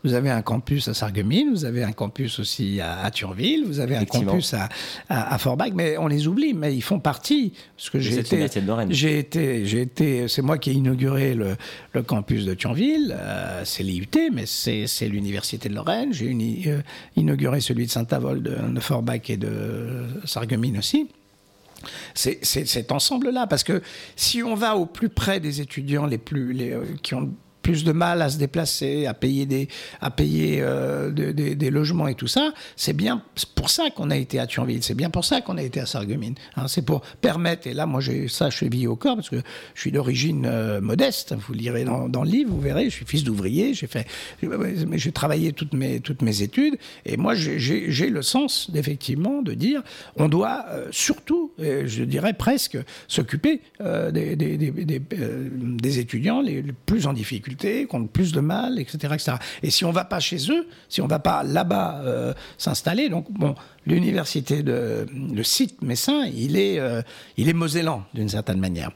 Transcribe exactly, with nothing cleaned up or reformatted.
Vous avez un campus à Sarreguemines, vous avez un campus aussi à, à Thionville, vous avez un campus à, à, à Forbach, mais on les oublie, mais ils font partie. Parce que j'ai été, j'ai été, j'ai été, c'est moi qui ai inauguré le, le campus de Thionville, euh, c'est l'I U T, mais c'est, c'est l'Université de Lorraine. J'ai uni, euh, inauguré celui de Saint-Avold, de, de Forbach et de Sarreguemines aussi. C'est, c'est cet ensemble-là, parce que si on va au plus près des étudiants les plus, les, euh, qui ont plus de mal à se déplacer, à payer des, à payer euh, de, de, des logements et tout ça, c'est bien pour ça qu'on a été à Thionville, c'est bien pour ça qu'on a été à Sarreguemines. Hein, c'est pour permettre, et là moi j'ai ça chevillé au corps, parce que je suis d'origine euh, modeste, vous lirez dans, dans le livre, vous verrez, je suis fils d'ouvrier, j'ai fait, j'ai, j'ai travaillé toutes mes, toutes mes études, et moi j'ai, j'ai, j'ai le sens, effectivement, de dire, on doit euh, surtout, euh, je dirais presque, s'occuper euh, des, des, des, des, euh, des étudiants les, les plus en difficulté, qui ont plus de mal, et cetera, et cetera. Et si on ne va pas chez eux, si on ne va pas là-bas euh, s'installer, donc bon, l'université, de, le site messin, il est, euh, il est mosellan d'une certaine manière.